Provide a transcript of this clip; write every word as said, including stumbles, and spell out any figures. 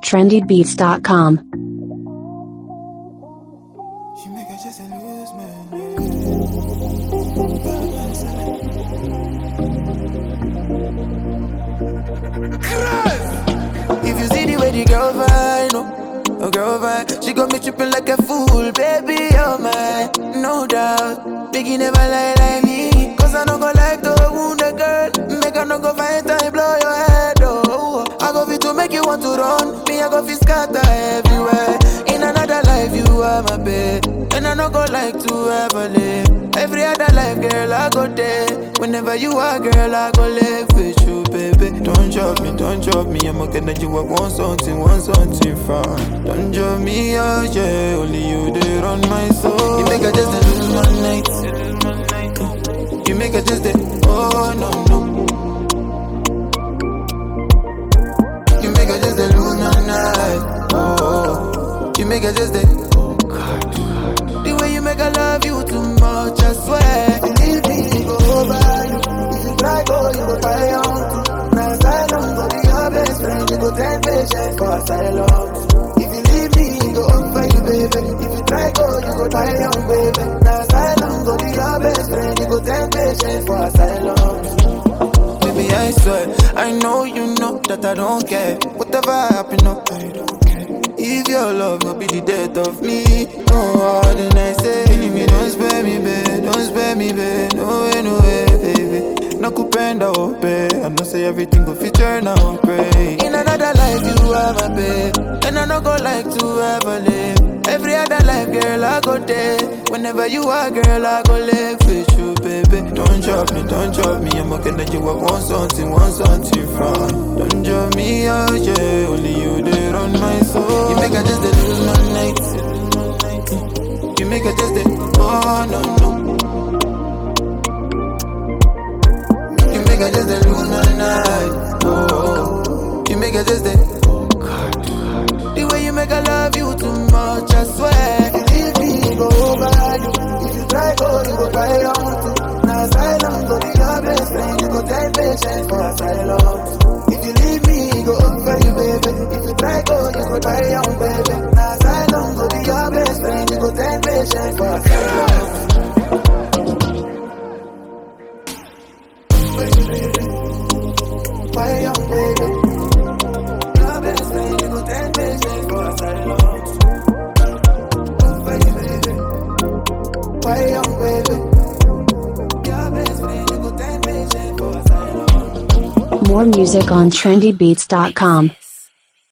trendy beats dot com. If you see the way the girl vibe, no, a girl vibe, she got me tripping like a fool, baby, oh my, no doubt. Biggie never lie like me, cause I don't go like to wound a girl. Make her no go find time, blow your head, oh. I go fit to make you want to run, me I go fit scatter everywhere. In another life you are my babe, and I don't go like to ever live. Every other life, girl, I go there. Whenever you are, girl, I go live with you, baby. Don't drop me, don't drop me. I'm okay that you I want something, want something from. Don't drop me, oh yeah. Only you there on my soul. You make her just a lose my night. You make her just a, oh no, no. You make her just a lose my night. Oh, you make her just a, the way you make her love you too much, I swear. Believe me, go over you. If you try go, you go try on to. Now asylum, go be your best friend. You go take patience for asylum. If you leave me, go over you, baby. If you try go, you go try on, baby. Now asylum, go be your best friend. You go take patience for asylum. Baby, I swear, I know you know that I don't care. Whatever happen, no, I don't care. If your love will be the death of me, no more than I say. Believe me, don't spare me, babe. Don't spare me, babe. No way, no way, baby. No kupenda ope. I know say everything go fit turn out great. In another life, you are my babe, and I no go like to ever live. Every other life, girl, I go there. Whenever you are, girl, I go live with you, baby. Don't drop me, don't drop me. I'm okay that you I want something, want something from. Don't drop me, oh yeah. Only you there on my soul. You make her just a lose my night. You make her just a, oh no, no. You make her just a lose my night. Oh, you make her just a, the way you make her love you too much, I swear. If you leave me, go over you. If you try go, you go try on to. Now asylum, go be your best friend. You go take patience for asylum. If you leave me, go over you, baby. If you try go, you go try on, baby. Now asylum, go be your best friend. You go take patience for asylum. Why young, baby? Your best friend, you go take patience for asylum. Over you, baby. Why young, baby? Your best friend, you go take patience for asylum. More music on trendy beats dot com.